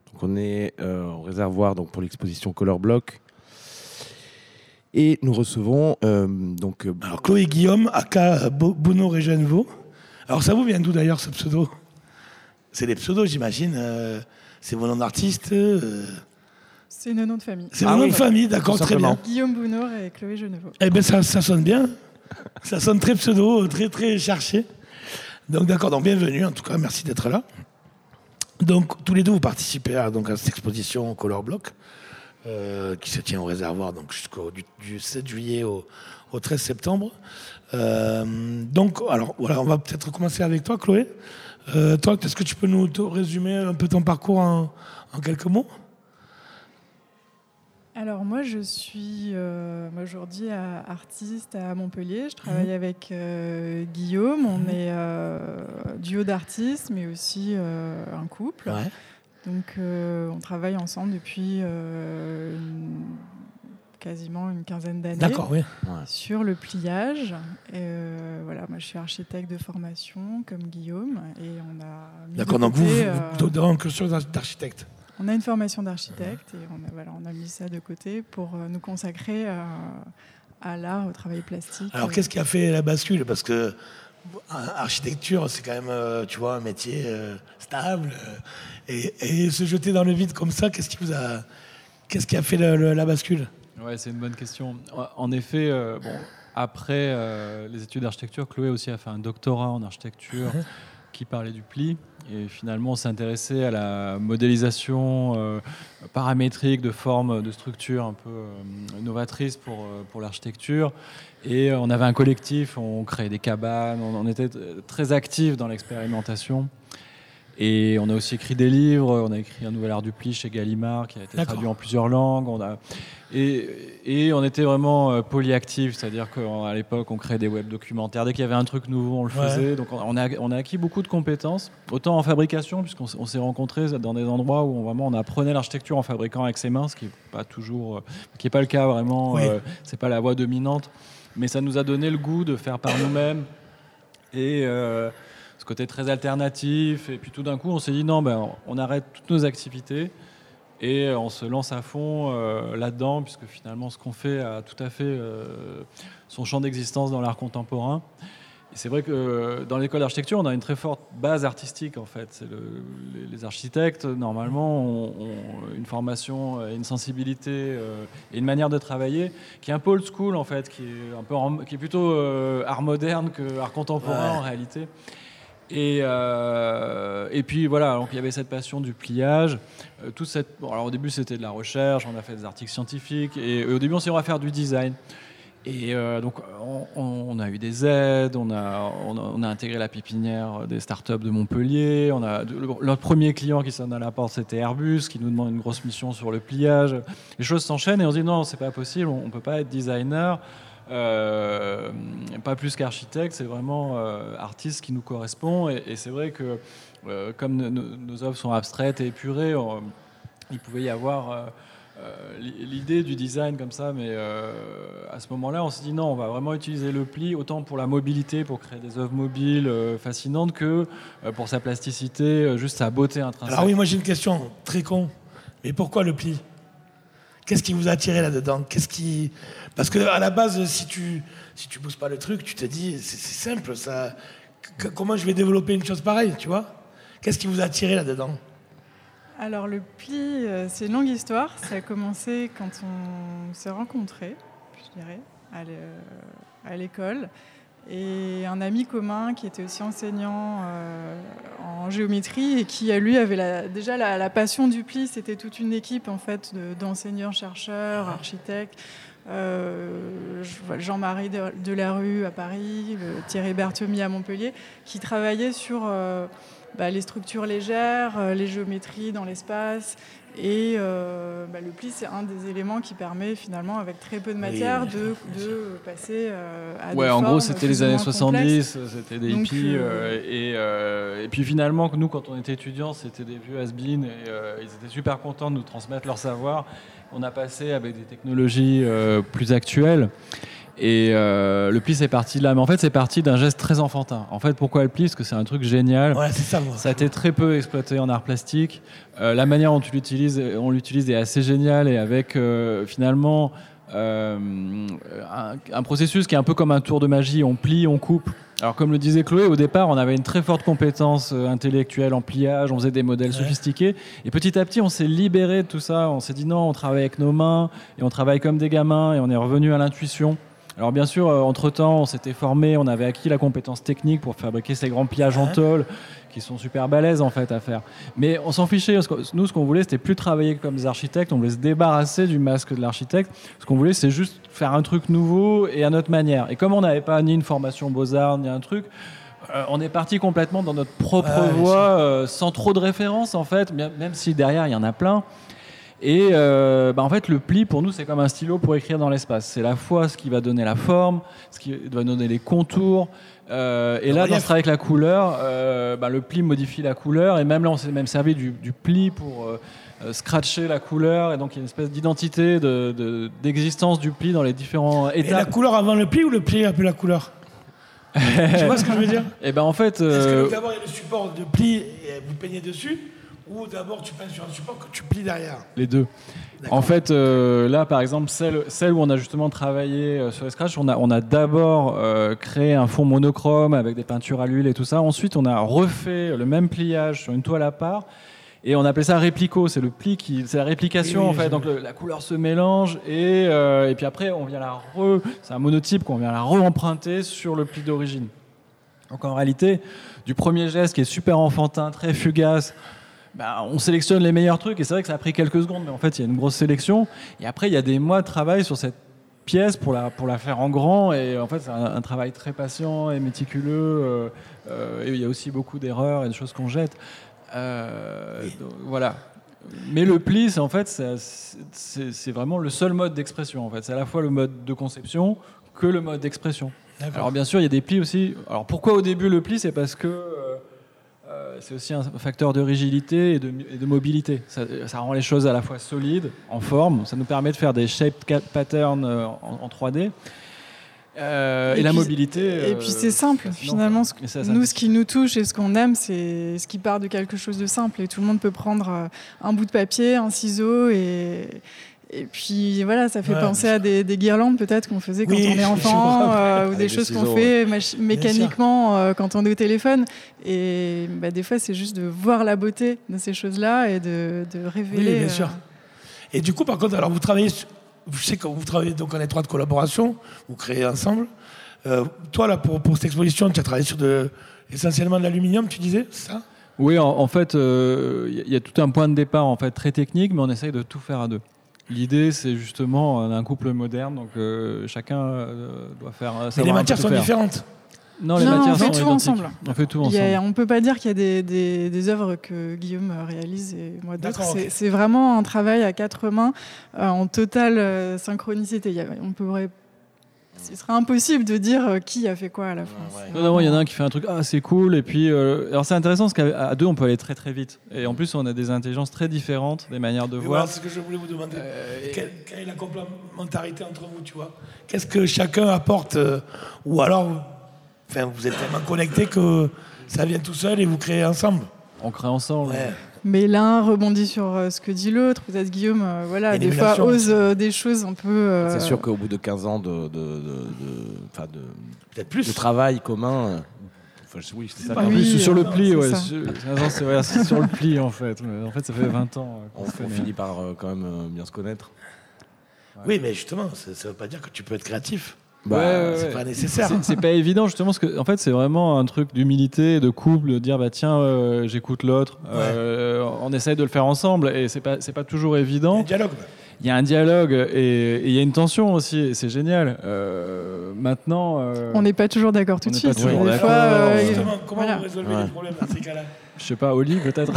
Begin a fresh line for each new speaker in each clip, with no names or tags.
Donc on est au réservoir donc, pour l'exposition Color Block. Et nous recevons
Alors Chloé Guillaume, aka Bono Regenvo. Alors ça vous vient d'où d'ailleurs ce pseudo? C'est des pseudos j'imagine. C'est vos noms d'artistes
C'est nos noms de famille.
C'est vos noms de famille, d'accord, très bien.
Guillaume Bounour et Chloé Geneveau.
Eh bien ça sonne bien. Ça sonne très pseudo, très très cherché. Donc d'accord, donc bienvenue en tout cas, merci d'être là. Donc tous les deux vous participez à cette exposition Color Block qui se tient au réservoir donc du 7 juillet au 13 septembre. Donc alors voilà, on va peut-être commencer avec toi Chloé. Toi, est-ce que tu peux nous résumer un peu ton parcours en quelques mots?
Alors moi je suis aujourd'hui artiste à Montpellier, je travaille avec Guillaume, on est duo d'artistes mais aussi un couple.
Ouais.
Donc on travaille ensemble depuis quasiment une quinzaine d'années.
D'accord, oui.
Sur le pliage. Voilà, moi je suis architecte de formation comme Guillaume et on a mis
D'accord, donc vous dans un cursus d'architecte.
On a une formation d'architecte et on a mis ça de côté pour nous consacrer à l'art, au travail plastique.
Alors qu'est-ce qui a fait la bascule? Parce que architecture, c'est quand même, tu vois, un métier stable. Et se jeter dans le vide comme ça, qu'est-ce qui a fait la bascule?
Ouais, c'est une bonne question. En effet, après les études d'architecture, Chloé aussi a fait un doctorat en architecture qui parlait du pli. Et finalement, on s'est intéressé à la modélisation paramétrique de formes, de structures un peu novatrices pour l'architecture. Et on avait un collectif, on créait des cabanes, on était très actifs dans l'expérimentation. Et on a aussi écrit des livres, on a écrit Un nouvel art du pli chez Gallimard, qui a été traduit en plusieurs langues. Et on était vraiment polyactifs, c'est-à-dire qu'à l'époque, on créait des web documentaires. Dès qu'il y avait un truc nouveau, on le faisait. Donc on a acquis beaucoup de compétences, autant en fabrication, puisqu'on s'est rencontrés dans des endroits où on apprenait l'architecture en fabriquant avec ses mains, ce qui n'est pas le cas vraiment, c'est pas la voie dominante. Mais ça nous a donné le goût de faire par nous-mêmes. Et ce côté très alternatif. Et puis tout d'un coup, on s'est dit non, on arrête toutes nos activités et on se lance à fond là-dedans, puisque finalement, ce qu'on fait a tout à fait son champ d'existence dans l'art contemporain. Et c'est vrai que dans l'école d'architecture, on a une très forte base artistique, en fait. Les architectes, normalement, ont une formation, une sensibilité et une manière de travailler qui est un peu old school, en fait, qui est plutôt art moderne que art contemporain, en réalité. Et puis voilà, donc il y avait cette passion du pliage. Alors au début, c'était de la recherche, on a fait des articles scientifiques. Et au début, on s'est dit on va faire du design. Et donc, on a eu des aides, on a intégré la pépinière des startups de Montpellier. Notre premier client qui sonne à la porte, c'était Airbus, qui nous demande une grosse mission sur le pliage. Les choses s'enchaînent et on se dit non, c'est pas possible, on ne peut pas être designer, pas plus qu'architecte, c'est vraiment artiste qui nous correspond. Et c'est vrai que comme nos œuvres sont abstraites et épurées, il pouvait y avoir l'idée du design comme ça, mais à ce moment-là, on s'est dit non, on va vraiment utiliser le pli autant pour la mobilité, pour créer des œuvres mobiles fascinantes, que pour sa plasticité, juste sa beauté intrinsèque.
Alors oui, moi j'ai une question très con, mais pourquoi le pli? Qu'est-ce qui vous a attiré là-dedans? Parce que à la base, si tu pousses pas le truc, tu te dis c'est simple, ça. Comment je vais développer une chose pareille, tu vois? Qu'est-ce qui vous a attiré là-dedans?
Alors le pli, c'est une longue histoire. Ça a commencé quand on s'est rencontrés, je dirais, à l'école. Et un ami commun qui était aussi enseignant en géométrie et qui, lui, avait déjà la passion du pli. C'était toute une équipe en fait, d'enseignants, chercheurs, architectes. Jean-Marie Delarue à Paris, Thierry Berthemy à Montpellier, qui travaillaient sur les structures légères, les géométries dans l'espace. Et le pli, c'est un des éléments qui permet finalement, avec très peu de matière, de passer à des formes.
En gros, c'était les années 70,
complexes.
c'était des hippies. Et puis finalement, nous, quand on était étudiants, c'était des vieux has-been. Et ils étaient super contents de nous transmettre leur savoir. On a passé avec des technologies plus actuelles. Et le pli, c'est parti de là. Mais en fait, c'est parti d'un geste très enfantin. En fait, pourquoi le pli ? Parce que c'est un truc génial.
Ouais, c'est ça, moi.
Ça a été très peu exploité en art plastique. La manière dont on l'utilise est assez géniale et avec finalement un processus qui est un peu comme un tour de magie. On plie, on coupe. Alors comme le disait Chloé, au départ, on avait une très forte compétence intellectuelle en pliage, on faisait des modèles sophistiqués. Et petit à petit, on s'est libéré de tout ça. On s'est dit non, on travaille avec nos mains et on travaille comme des gamins et on est revenu à l'intuition. Alors bien sûr, entre-temps, on s'était formé, on avait acquis la compétence technique pour fabriquer ces grands pliages en tôle qui sont super balèzes en fait à faire. Mais on s'en fichait. Nous, ce qu'on voulait, c'était plus travailler comme des architectes. On voulait se débarrasser du masque de l'architecte. Ce qu'on voulait, c'est juste faire un truc nouveau et à notre manière. Et comme on n'avait pas ni une formation Beaux-Arts, ni un truc, on est parti complètement dans notre propre voie, sans trop de références en fait, même si derrière, il y en a plein. Et en fait, le pli, pour nous, c'est comme un stylo pour écrire dans l'espace. C'est à la fois ce qui va donner la forme, ce qui va donner les contours. Et là, dans ce travail avec la couleur, le pli modifie la couleur. Et même là, on s'est même servi du pli pour scratcher la couleur. Et donc, il y a une espèce d'identité d'existence du pli dans les différents étapes.
Et la couleur avant le pli ou le pli après la couleur? Tu vois ce que je veux dire?
Et en fait...
Est-ce que d'abord, il y a le support de pli et vous peignez dessus? Ou d'abord tu peins sur un support que tu plies derrière?
Les deux. D'accord. En fait, là, par exemple, celle où on a justement travaillé sur les scratchs, on a d'abord créé un fond monochrome avec des peintures à l'huile et tout ça. Ensuite, on a refait le même pliage sur une toile à part. Et on appelait ça réplico. C'est le pli c'est la réplication, en fait. Donc la couleur se mélange et puis après, on vient c'est un monotype qu'on vient la re-emprunter sur le pli d'origine. Donc en réalité, du premier geste qui est super enfantin, très fugace, on sélectionne les meilleurs trucs et c'est vrai que ça a pris quelques secondes, mais en fait il y a une grosse sélection et après il y a des mois de travail sur cette pièce pour la faire en grand et en fait c'est un travail très patient et méticuleux et il y a aussi beaucoup d'erreurs et de choses qu'on jette. Donc, voilà. Mais le pli, c'est vraiment le seul mode d'expression en fait. C'est à la fois le mode de conception que le mode d'expression. D'accord. Alors bien sûr il y a des plis aussi. Alors pourquoi au début le pli? C'est parce que c'est aussi un facteur de rigidité et de mobilité. Ça rend les choses à la fois solides, en forme. Ça nous permet de faire des shape patterns en 3D. Et la mobilité...
Et puis c'est simple. Finalement, ce qui nous touche et ce qu'on aime, c'est ce qui part de quelque chose de simple. Et tout le monde peut prendre un bout de papier, un ciseau et puis voilà, ça fait penser à des guirlandes peut-être qu'on faisait quand on est enfant ou des choses qu'on fait mécaniquement quand on est au téléphone. Et des fois, c'est juste de voir la beauté de ces choses-là et de révéler.
Oui, bien sûr. Et du coup, par contre, alors vous travaillez, je sais que vous travaillez donc en étroite collaboration, vous créez ensemble. Toi, là, pour cette exposition, tu as travaillé sur essentiellement de l'aluminium, tu disais, c'est ça?
Oui, en fait, il y a tout un point de départ en fait, très technique, mais on essaye de tout faire à deux. L'idée, c'est justement un couple moderne, donc chacun doit faire...
Mais les matières sont différentes.
Non, les matières
on fait
sont
tout
identiques.
ensemble.
On fait tout ensemble.
On ne peut pas dire qu'il y a des œuvres que Guillaume réalise et moi d'autres.
Okay.
C'est vraiment un travail à quatre mains, en totale synchronicité. Ce serait impossible de dire qui a fait quoi à la fin.
Non, il y en a un qui fait un truc, c'est cool. Et puis, alors c'est intéressant parce qu'à deux, on peut aller très très vite. Et en plus, on a des intelligences très différentes, des manières de voir.
Voilà, c'est ce que je voulais vous demander. Quelle est la complémentarité entre vous, tu vois? Qu'est-ce que chacun apporte ou alors, vous êtes tellement connectés que ça vient tout seul et vous créez ensemble.
On crée ensemble. Ouais.
Mais l'un rebondit sur ce que dit l'autre. Peut-être Guillaume, des fois ose des choses un peu...
C'est sûr qu'au bout de 15 ans peut-être plus de travail commun... oui, c'est ça.
Plus sur le pli, c'est sur le pli en fait. En fait, ça fait 20 ans.
On finit par quand même bien se connaître.
Ouais. Oui, mais justement, ça ne veut pas dire que tu peux être créatif.
C'est
pas nécessaire.
C'est pas évident justement parce que en fait c'est vraiment un truc d'humilité, de couple, de dire tiens j'écoute l'autre, on essaye de le faire ensemble et c'est pas toujours évident. Il y a un dialogue et il y a une tension aussi et c'est génial. Maintenant
on n'est pas toujours d'accord tout de suite.
Justement, comment vous résolvez les problèmes dans ces cas-là?
Je sais pas, Oli peut-être.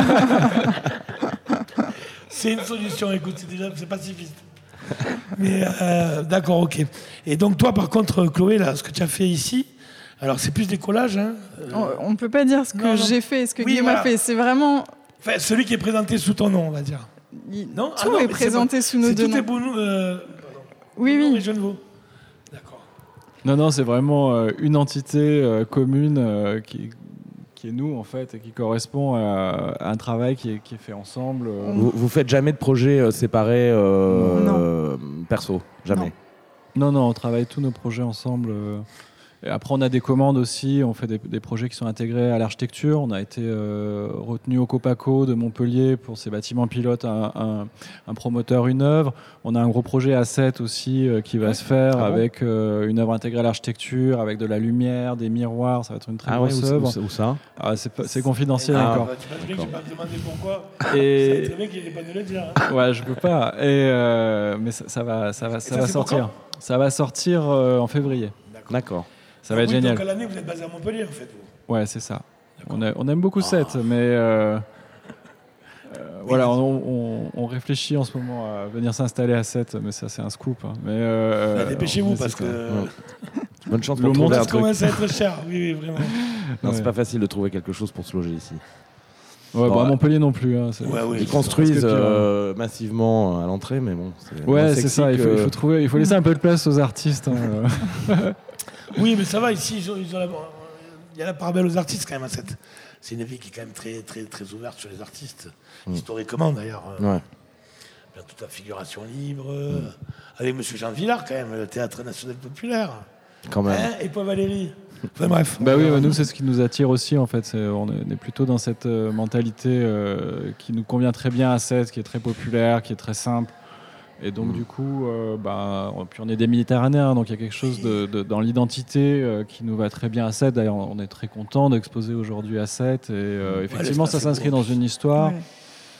C'est une solution, écoute, c'est pacifiste. Mais d'accord, ok. Et donc toi, par contre, Chloé, là, ce que tu as fait ici, alors c'est plus des collages. Hein,
on ne peut pas dire ce que j'ai fait, ce que Guillaume a fait. C'est vraiment...
celui qui est présenté sous ton nom, on va dire.
Tout est présenté sous nos deux noms.
Tout est bon.
Oui.
Les Genevois. D'accord.
Non, c'est vraiment une entité commune qui est nous, en fait, et qui correspond à un travail qui est fait ensemble.
Vous faites jamais de projets séparés perso? Jamais?
Non, on travaille tous nos projets ensemble. Et après, on a des commandes aussi, on fait des projets qui sont intégrés à l'architecture. On a été retenu au Copaco de Montpellier pour ces bâtiments pilotes, un promoteur, une œuvre. On a un gros projet à 7 aussi qui va se faire avec une œuvre intégrée à l'architecture, avec de la lumière, des miroirs. Ça va être une très grosse œuvre.
Où ça?
C'est confidentiel encore.
Tu m'as dit que je vais pas te demander pourquoi.
Et...
Ça va être très bien qu'il n'y ait pas de le dire. Hein.
Ouais, je peux pas. Mais ça va sortir. Ça va sortir en février.
D'accord.
Ça va être génial.
Donc à l'année, vous êtes basé à Montpellier, en fait. Vous.
Ouais, c'est ça. On aime beaucoup 7, mais voilà, on réfléchit en ce moment à venir s'installer à 7, mais ça, c'est un scoop. Hein. Mais
dépêchez-vous, parce que...
Bonne chance pour trouver un truc.
Ça commence à être cher, oui, vraiment.
Non, c'est pas facile de trouver quelque chose pour se loger ici.
Ouais, à Montpellier non plus. Hein,
ils construisent massivement à l'entrée, mais bon.
C'est ça. Il faut laisser un peu de place aux artistes. Hein.
Oui, mais ça va. Ici, il y a la part belle aux artistes quand même à 7. C'est une ville qui est quand même très, très, très ouverte sur les artistes, historiquement d'ailleurs.
Ouais.
Toute la figuration libre, avec M. Jean Villard quand même, le Théâtre National Populaire.
Quand même.
Et Paul Valéry. Enfin bref.
Bah oui, nous c'est ce qui nous attire aussi en fait. On est plutôt dans cette mentalité qui nous convient très bien à 7, qui est très populaire, qui est très simple. Et donc du coup, puis on est des Méditerranéens, donc il y a quelque chose dans l'identité qui nous va très bien à 7. D'ailleurs, on est très content d'exposer aujourd'hui à 7. Et effectivement, ça s'inscrit dans une histoire. Ouais.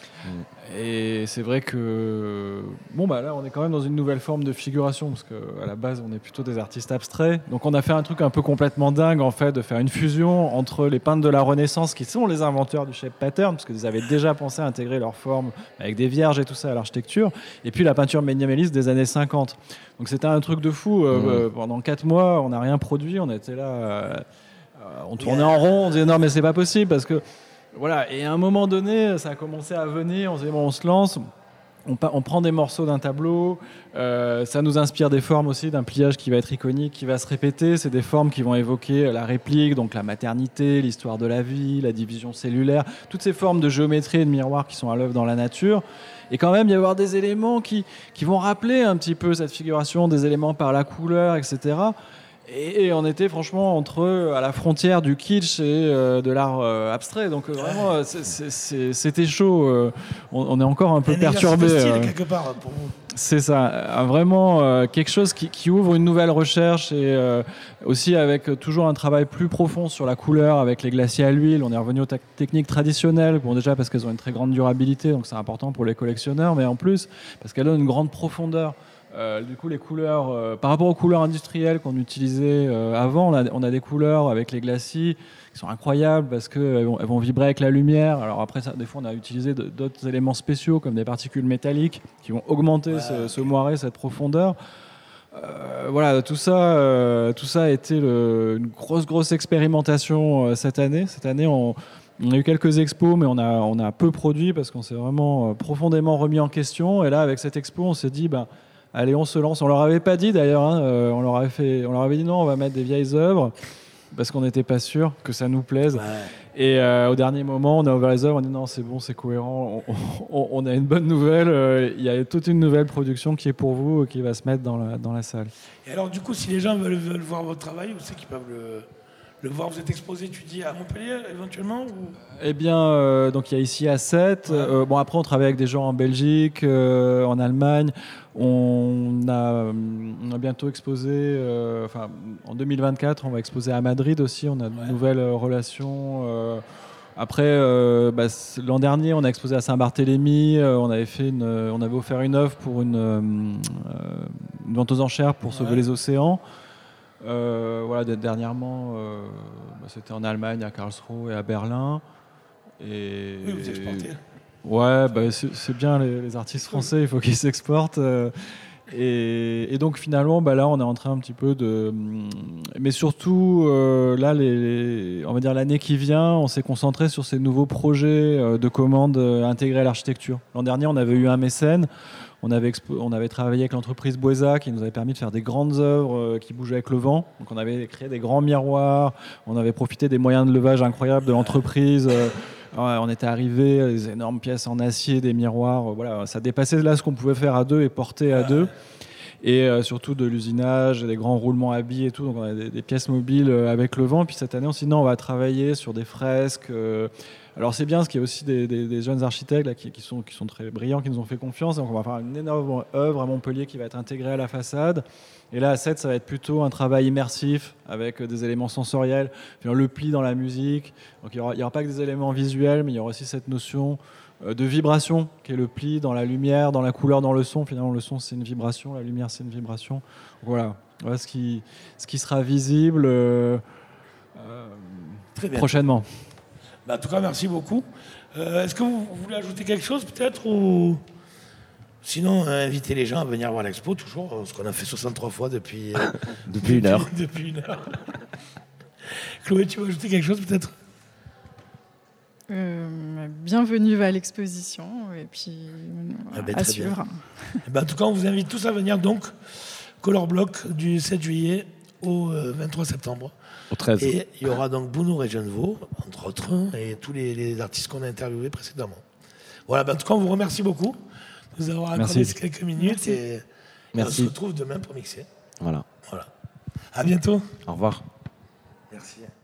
Et c'est vrai que là on est quand même dans une nouvelle forme de figuration parce qu'à la base on est plutôt des artistes abstraits, donc on a fait un truc un peu complètement dingue en fait, de faire une fusion entre les peintres de la Renaissance qui sont les inventeurs du shape pattern parce qu'ils avaient déjà pensé à intégrer leur forme avec des vierges et tout ça à l'architecture, et puis la peinture minimaliste des années 50. Donc c'était un truc de fou. Pendant 4 mois on n'a rien produit, on était là, on tournait en rond, on disait non mais c'est pas possible parce que voilà, et à un moment donné, ça a commencé à venir, on se dit bon, on se lance, on prend des morceaux d'un tableau, ça nous inspire des formes aussi, d'un pliage qui va être iconique, qui va se répéter, c'est des formes qui vont évoquer la réplique, donc la maternité, l'histoire de la vie, la division cellulaire, toutes ces formes de géométrie et de miroir qui sont à l'œuvre dans la nature. Et quand même, il y avoir des éléments qui vont rappeler un petit peu cette figuration, des éléments par la couleur, etc. Et on était franchement à la frontière du kitsch et de l'art abstrait. Donc vraiment, c'était chaud. On est encore un peu perturbé.
Quelque part pour vous.
C'est ça. Vraiment quelque chose qui ouvre une nouvelle recherche et aussi avec toujours un travail plus profond sur la couleur avec les glaciers à l'huile. On est revenu aux techniques traditionnelles. Bon, déjà parce qu'elles ont une très grande durabilité, donc c'est important pour les collectionneurs, mais en plus parce qu'elles ont une grande profondeur. Du coup, les couleurs, par rapport aux couleurs industrielles qu'on utilisait avant, on a des couleurs avec les glacis qui sont incroyables parce qu'elles vont vibrer avec la lumière. Alors après, des fois, on a utilisé d'autres éléments spéciaux comme des particules métalliques qui vont augmenter ce moiré, cette profondeur. Voilà, tout ça a été une grosse expérimentation cette année. Cette année, on a eu quelques expos, mais on a peu produit parce qu'on s'est vraiment profondément remis en question. Et là, avec cette expo, on s'est dit... allez, on se lance. On leur avait pas dit d'ailleurs. On leur avait dit non, on va mettre des vieilles œuvres parce qu'on n'était pas sûr que ça nous plaise. Ouais. Et au dernier moment, on a ouvert les œuvres. On a dit non, c'est bon, c'est cohérent. On a une bonne nouvelle. Il y a toute une nouvelle production qui est pour vous, qui va se mettre dans la salle.
Et alors, du coup, si les gens veulent voir votre travail, où c'est qu'ils peuvent le voir? Vous êtes exposé, tu dis, à Montpellier éventuellement ou...
Eh bien, donc il y a ici à 7. Ouais. Après, on travaille avec des gens en Belgique, en Allemagne. On a bientôt exposé, en 2024, on va exposer à Madrid aussi. On a de nouvelles relations. Après, l'an dernier, on a exposé à Saint-Barthélemy. On avait offert une œuvre pour une vente aux enchères pour sauver les océans. Dernièrement, c'était en Allemagne, à Karlsruhe et à Berlin. Et
oui, vous exportez.
Ouais, c'est bien les artistes français, il faut qu'ils s'exportent. Et donc finalement, là, on est en train un petit peu de... Mais surtout, là, on va dire l'année qui vient, on s'est concentré sur ces nouveaux projets de commandes intégrés à l'architecture. L'an dernier, on avait eu un mécène. On avait travaillé avec l'entreprise Boisa qui nous avait permis de faire des grandes œuvres qui bougeaient avec le vent. Donc on avait créé des grands miroirs, on avait profité des moyens de levage incroyables de l'entreprise. On était arrivé, des énormes pièces en acier, des miroirs. Voilà, ça dépassait là ce qu'on pouvait faire à deux et porter à deux. Et surtout de l'usinage, des grands roulements à billes et tout. Donc on a des pièces mobiles avec le vent. Puis cette année, on s'est dit non, on va travailler sur des fresques. Alors c'est bien, parce qu'il y a aussi des jeunes architectes là, qui sont très brillants, qui nous ont fait confiance. Donc on va faire une énorme œuvre à Montpellier qui va être intégrée à la façade. Et là à Sète, ça va être plutôt un travail immersif avec des éléments sensoriels, le pli dans la musique. Donc il y aura pas que des éléments visuels, mais il y aura aussi cette notion de vibration qui est le pli dans la lumière, dans la couleur, dans le son. Finalement le son c'est une vibration, la lumière c'est une vibration. Donc, voilà ce qui sera visible
Très bien.
Prochainement.
En tout cas, merci beaucoup. Est-ce que vous voulez ajouter quelque chose peut-être ou... Sinon, inviter les gens à venir voir l'expo, toujours, ce qu'on a fait 63 fois depuis...
Depuis une heure.
Depuis une heure. Chloé, tu veux ajouter quelque chose peut-être?
Bienvenue à l'exposition et puis à suivre.
En tout cas, on vous invite tous à venir donc, Color Block du 7 juillet au 23 septembre.
Au 13.
Et il y aura donc Bounour et Genevaux, entre autres, et tous les artistes qu'on a interviewés précédemment. Voilà, en tout cas, on vous remercie beaucoup de nous avoir accordé ces quelques minutes. Et on se retrouve demain pour mixer.
Voilà.
À bientôt.
Au revoir.
Merci.